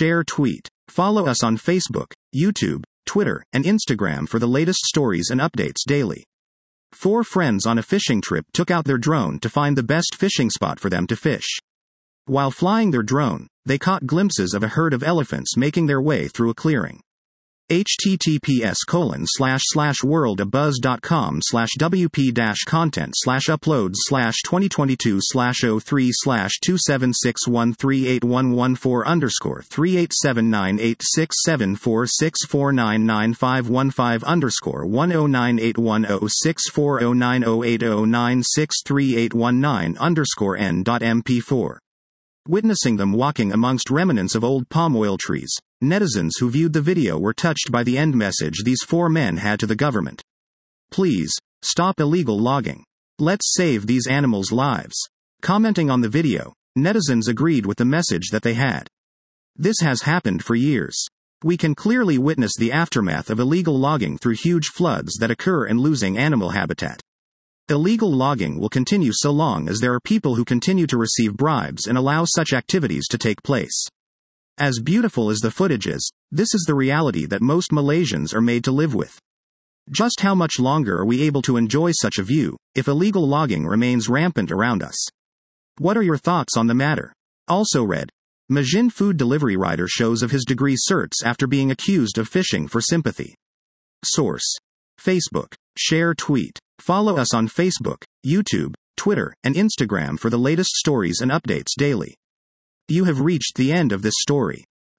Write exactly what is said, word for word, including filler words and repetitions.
share, tweet. Follow us on Facebook, YouTube, Twitter, and Instagram for the latest stories and updates daily. Four friends on a fishing trip took out their drone to find the best fishing spot for them to fish. While flying their drone, they caught glimpses of a herd of elephants making their way through a clearing. https colon slash slash worldabuzz.com slash wp dash content slash uploads slash 2022 slash 03 slash 276138114 underscore 387986746499515 underscore 1098106409080963819 underscore n.mp4. Witnessing them walking amongst remnants of old palm oil trees, netizens who viewed the video were touched by the end message these four men had to the government. Please, stop illegal logging. Let's save these animals' lives. Commenting on the video, netizens agreed with the message that they had. This has happened for years. We can clearly witness the aftermath of illegal logging through huge floods that occur in losing animal habitat. Illegal logging will continue so long as there are people who continue to receive bribes and allow such activities to take place. As beautiful as the footage is, this is the reality that most Malaysians are made to live with. Just how much longer are we able to enjoy such a view, if illegal logging remains rampant around us? What are your thoughts on the matter? Also read, Majin food delivery rider shows of his degree certs after being accused of fishing for sympathy. Source: Facebook. Share, tweet. Follow us on Facebook, YouTube, Twitter, and Instagram for the latest stories and updates daily. You have reached the end of this story.